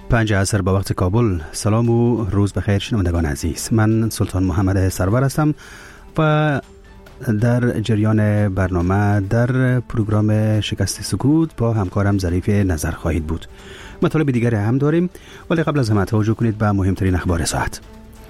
5 عصر به وقت کابل. سلام و روز بخیر شنوندگان عزیز. من سلطان محمد سرور هستم و در جریان برنامه در پروگرام شکست سکوت با همکارم ظریف نظر خواهید بود. مطالب دیگری هم داریم، ولی قبل از همه توجه کنید به مهمترین اخبار ساعت.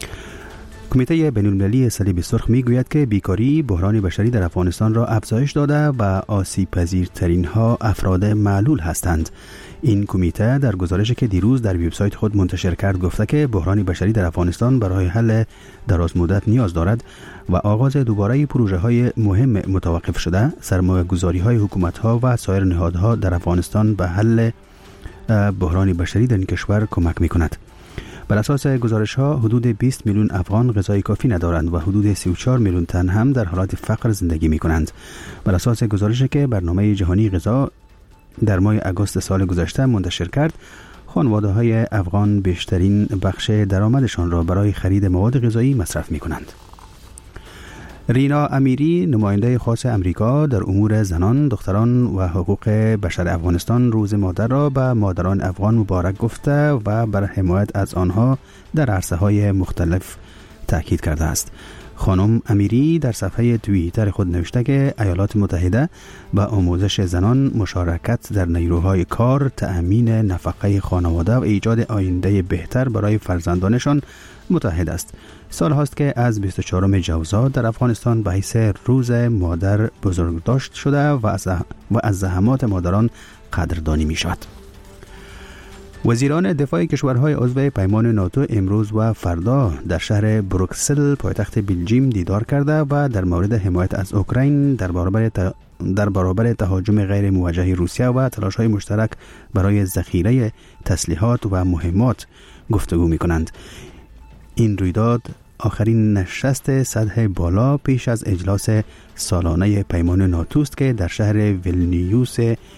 کمیته بین‌المللی صلیب سرخ میگوید که بیکاری بحران بشری در افغانستان را افزایش داده و آسیب پذیرترین ها افراد معلول هستند. این کمیته در گزارشی که دیروز در وبسایت خود منتشر کرد گفته که بحران بشری در افغانستان برای حل دراز مدت نیاز دارد و آغاز دوباره پروژه های مهم متوقف شده، سرمایه‌گذاری های حکومت ها و سایر نهادها در افغانستان به حل بحران بشری در این کشور کمک می‌کند. بر اساس گزارش ها حدود 20 میلیون افغان غذای کافی ندارند و حدود 34 میلیون تن هم در حالت فقر زندگی می کنند. بر اساس گزارشی که برنامه جهانی غذا در ماه آگوست سال گذشته منتشر کرد، خانواده های افغان بیشترین بخش درآمدشان را برای خرید مواد غذایی مصرف می کنند. رینا امیری، نماینده خاص امریکا در امور زنان، دختران و حقوق بشر افغانستان، روز مادر را به مادران افغان مبارک گفته و بر حمایت از آنها در عرصه‌های مختلف تاکید کرده است. خانم امیری در صفحه توییتر خود نوشته که ایالات متحده به آموزش زنان، مشارکت در نیروهای کار، تأمین نفقه خانواده و ایجاد آینده بهتر برای فرزندانشان متحد است. سال هاست که از 24 جوزا در افغانستان به حیث روز مادر بزرگداشت شده و از زحمات مادران قدردانی می شود. وزیران دفاع کشورهای عضو پیمان ناتو امروز و فردا در شهر بروکسل پایتخت بلژیم دیدار کرده و در مورد حمایت از اوکراین در برابر تهاجم غیر موجه روسیه و تلاش‌های مشترک برای ذخیره تسلیحات و مهمات گفتگو می‌کنند. این رویداد آخرین نشست سطح بالا پیش از اجلاس سالانه پیمان ناتو است که در شهر ویلنیوس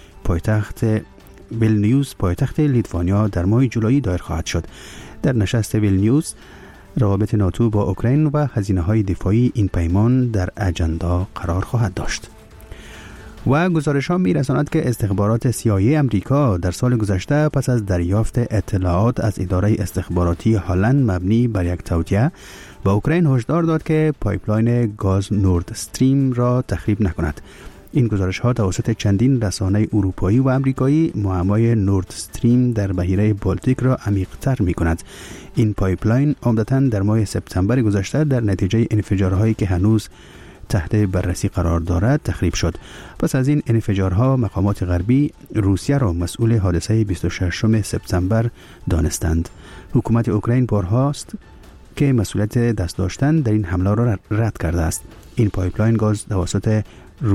پایتخت لیتوانیا در ماه جولای دایر خواهد شد. در نشست ویلنیوس روابط ناتو با اوکراین و هزینه‌های دفاعی این پیمان در اجندا قرار خواهد داشت. و گزارش‌ها می‌رساند که استخبارات CIA امریکا در سال گذشته پس از دریافت اطلاعات از اداره استخباراتی هلند مبنی بر یک توطئه به اوکراین هشدار داد که پایپلاین گاز نورد استریم را تخریب نکند. این گزارش‌ها توسط چندین رسانه اروپایی و آمریکایی معمای نورد استریم در بحیره بالتیک را عمیق‌تر می‌کند. این پایپلاین عمدتاً در ماه سپتامبر گذشته در نتیجه انفجارهایی که هنوز تحت بررسی قرار دارد تخریب شد. پس از این انفجارها مقامات غربی روسیه را مسئول حادثه 26 سپتامبر دانستند. حکومت اوکراین بارهاست که مسئولیت دست داشتن در این حمله را رد کرده است. این پایپلاین گاز توسط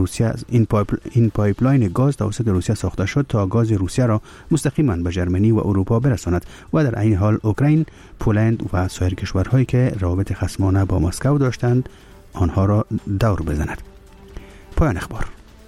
روسیه ساخته شد تا گاز روسیه را مستقیما به ژرمنی و اروپا برساند و در این حال اوکراین، پولند و سایر کشورهایی که روابط خصمانه با مسکو داشتند آنها را دور بزند. پایان اخبار.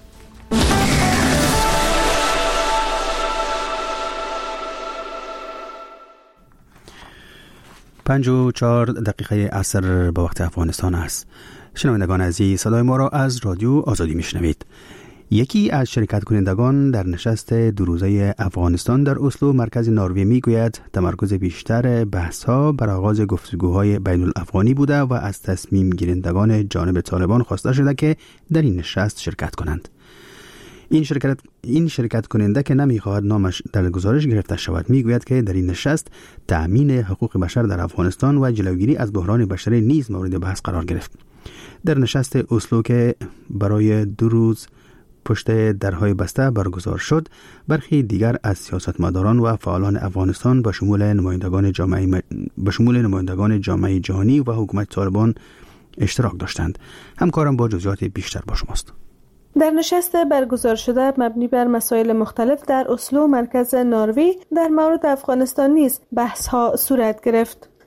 پنج و 4 دقیقه عصر به وقت افغانستان است. شنوندگان عزیز، صدای ما را از رادیو آزادی میشنوید. یکی از شرکت کنندگان در نشست دو روزه افغانستان در اسلو مرکز نروژ میگوید تمرکز بیشتر بحث‌ها بر آغاز گفتگوهای بین الافغانی بوده و از تصمیم گیرندگان جانب طالبان خواسته شده که در این نشست شرکت کنند. این شرکت کننده که نمیخواهد نامش در گزارش گرفته شود میگوید که در این نشست تأمین حقوق بشر در افغانستان و جلوگیری از بحران بشری نیز مورد بحث قرار گرفت. در نشست اسلو که برای 2 روز پشت درهای بسته برگزار شد، برخی دیگر از سیاستمداران و فعالان افغانستان به شمول نمایندگان جامعه جهانی و حکومت طالبان اشتراک داشتند. همکارم با جزئیات بیشتر با شماست. در نشست برگزار شده مبنی بر مسائل مختلف در اسلو مرکز نروژ در مورد افغانستان نیز بحث‌ها صورت گرفت.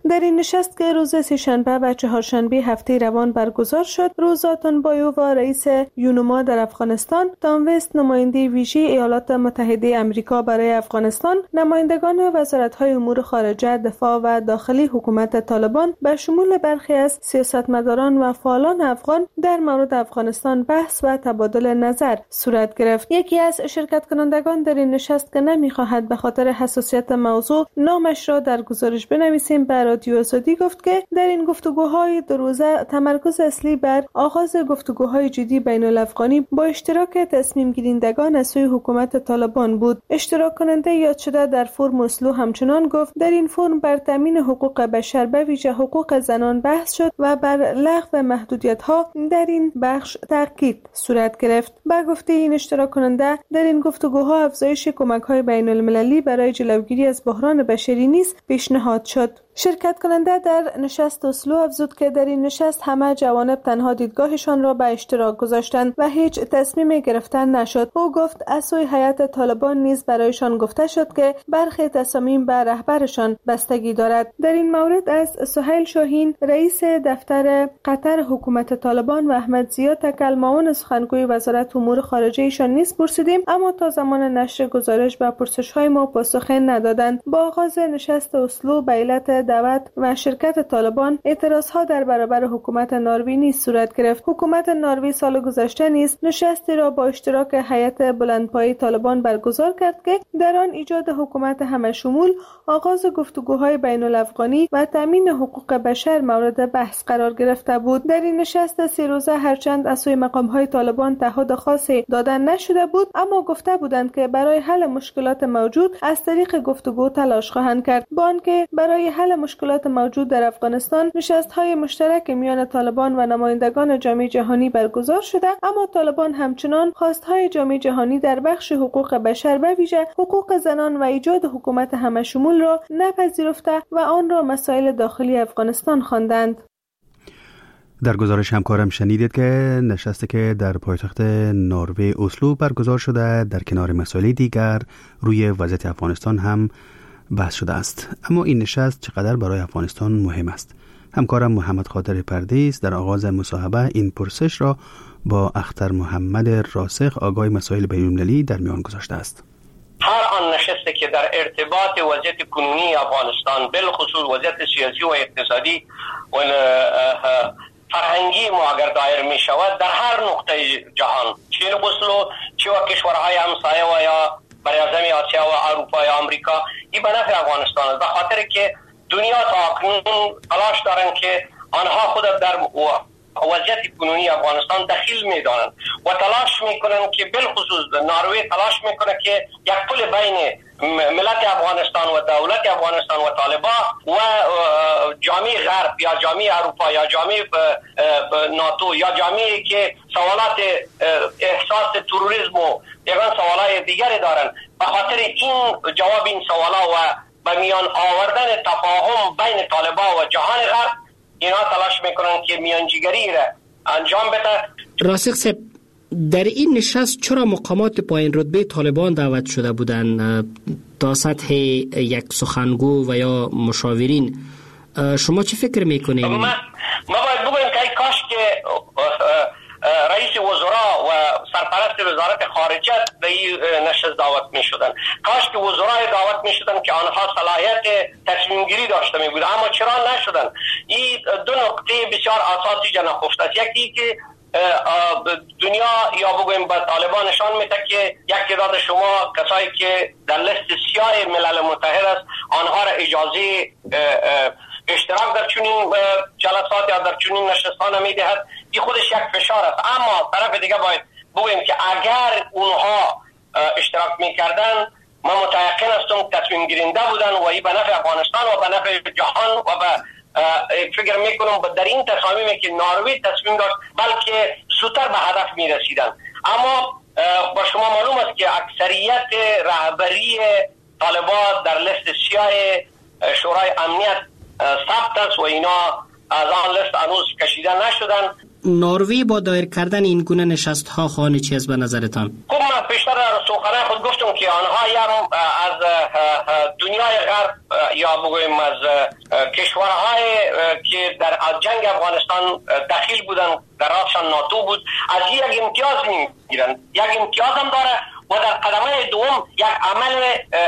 در این نشست که روز سه‌شنبه و چهارشنبه هفته روان برگزار شد، روزا تنبایووا رئیس یونما در افغانستان، تام وست نماینده ویژه ایالات متحده آمریکا برای افغانستان، نمایندگان وزارت‌های امور خارجه، دفاع و داخلی حکومت طالبان به شمول برخی از سیاستمداران و فعالان افغان در مورد افغانستان بحث و تبادل نظر صورت گرفت. یکی از شرکت کنندگان در این نشست که نمی‌خواهد به خاطر حساسیت موضوع نامش را در گزارش بنویسیم به رادیو آزادی گفت که در این گفتگوهای دو روزه تمرکز اصلی بر آغاز گفتگوهای جدی بین الافغانی با اشتراک تصمیم گیرندگان از سوی حکومت طالبان بود. اشتراک کننده یاد شده در فرم اسلو همچنان گفت در این فرم بر تامین حقوق بشر به ویژه حقوق زنان بحث شد و بر لغو محدودیت‌ها در این بخش تاکید صورت گرفت. با گفته این اشتراک کننده در این گفتگوها افزایش کمک‌های بین‌المللی برای جلوگیری از بحران بشری نیز پیشنهاد شد. شرکت کننده در نشست اسلو افزود که در این نشست همه جوانب تنها دیدگاهشان را به اشتراک گذاشتند و هیچ تصمیم گرفتن نشد. او گفت از سوی هیئت طالبان نیز برایشان گفته شد که برخی تصامیم به رهبرشان بستگی دارد. در این مورد از سهیل شاهین رئیس دفتر قطر حکومت طالبان و احمد ضیا تکل معاون سخنگوی وزارت امور خارجه ایشان نیز پرسیدیم، اما تا زمان نشر گزارش به پرسش‌های ما پاسخ ندادند. با آغاز نشست اسلو به علت دعوت و شرکت طالبان اعتراضها در برابر حکومت نروژ نیز صورت گرفت. حکومت نروژ سال گذشته نیز نشستی را با اشتراک هیئت بلندپایه طالبان برگزار کرد که در آن ایجاد حکومت همه‌شمول، آغاز گفتگوهای بین الافغانی و تامین حقوق بشر مورد بحث قرار گرفته بود. در این نشست 3 روزه هرچند از سوی مقام‌های طالبان تعهد خاصی دادن نشده بود، اما گفته بودند که برای حل مشکلات موجود از طریق گفتگو تلاش خواهند کرد. با آنکه برای حل مشکلات موجود در افغانستان نشست‌های مشترک میان طالبان و نمایندگان جامعه جهانی برگزار شده، اما طالبان همچنان خواست‌های جامعه جهانی در بخش حقوق بشر و ویژه حقوق زنان و ایجاد حکومت همه‌شمول را نپذیرفته و آن را مسائل داخلی افغانستان خواندند. در گزارش همکارم شنیدید که نشستی که در پایتخت نروژ اسلو برگزار شده در کنار مسائل دیگر روی وضعیت افغانستان هم بحث شده است. اما این نشست چقدر برای افغانستان مهم است؟ همکارم محمد خاطر پردیس در آغاز مصاحبه این پرسش را با اختر محمد راسخ آگاه مسائل بین‌المللی در میان گذاشته است. هر آن نشستی که در ارتباط وضعیت کنونی افغانستان، بالخصوص وضعیت سیاسی و اقتصادی و فرهنگی ما اگر دایر می شود در هر نقطه جهان، چه اسلو چه و کشورهای همسایه و یا براعظم آسیا و اروپا یا آمریکا، این به نفع افغانستان است، به خاطر که دنیا تا اکنون تلاش دارند که آنها خود در وضعیت کنونی افغانستان دخیل می‌دانند و تلاش می‌کنند که بالخصوص نروژ تلاش می‌کنه که یک پل بین ملت افغانستان و دولت افغانستان و طالبان و جامعه غرب یا جامعه اروپا یا جامعه ناتو یا جامعه که سوالات احساس تروریسم و یگان سوالات دیگری دارند، به خاطر این جواب این سوالا و به میان آوردن تفاهم بین طالبان و جهان غرب اینا تلاش میکنن که میانجیگری را انجام بده. راسخ صاحب، در این نشست چرا مقامات پایین رتبه طالبان دعوت شده بودند تا سطح یک سخنگو و یا مشاورین؟ شما چه فکر میکنید؟ ما باید بگویم که کاش که رئیس وزراء و سرپرست وزارت خارجه به این نشست دعوت می شدن. کاش که وزرای دعوت می شدن که آنها صلاحیت تصمیم گیری داشته می بود، اما چرا نشدن؟ این دو نکته بسیار اساسی جا نخفته است. یکی که دنیا یا بگویم به طالبان نشان میده که یک تعداد شما کسایی که در لیست سیاه ملل متحد است آنها را اجازه اشتراک در چنین جلسات یا در چنین نشستان میدهد. این خودش یک فشار است، اما طرف دیگه باید بگویم که اگر اونها اشتراک میکردن ما متيقن هستم تصمیم گیرنده بودن و این به نفع افغانستان و به نفع جهان و به فکر میکنم در این تصامیمی که نروژ تصمیم داشت بلکه زودتر به هدف میرسیدن. اما با شما معلوم است که اکثریت رهبری طالبان در لیست سیاه شورای امنیت ثبت است و اینا از آن لیست هنوز کشیده نشدن. نروژ با دایر کردن این گونه نشست ها خواهان چی است به نظرتان؟ خب من پیشتر در سخنرانی خود گفتم که آنها هم از دنیای غرب یا بگویم از کشورهای که در جنگ افغانستان دخیل بودن، در راسشان ناتو بود، از یک امتیاز میگیرن. یک امتیاز هم داره و در قدمه دوم یک عمل